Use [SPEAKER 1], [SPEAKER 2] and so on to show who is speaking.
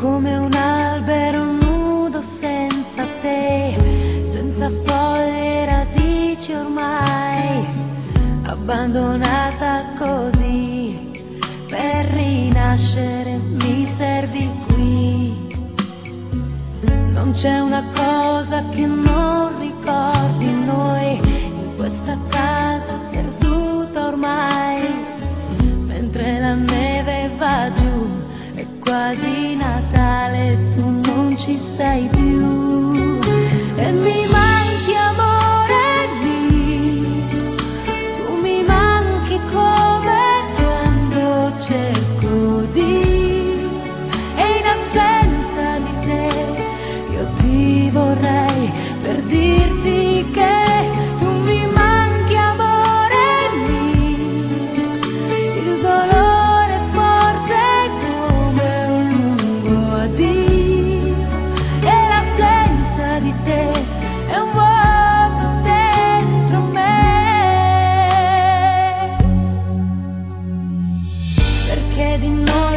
[SPEAKER 1] come un albero nudo senza te, senza foglie e radici ormai, abbandonata così. Per rinascere mi servi qui. Non c'è una cosa che non ricordi noi in questa casa perduta ormai. Mentre la neve va giù, è quasi Natale, tu non ci sei più. E mi manchi, amore mio, tu mi manchi come quando cerco di. E in assenza di te io ti vorrei per dirti che tu mi manchi, amore mio. Il dolore è forte come un lungo addio, e l'assenza di te è un vuoto dentro me. Perché di noi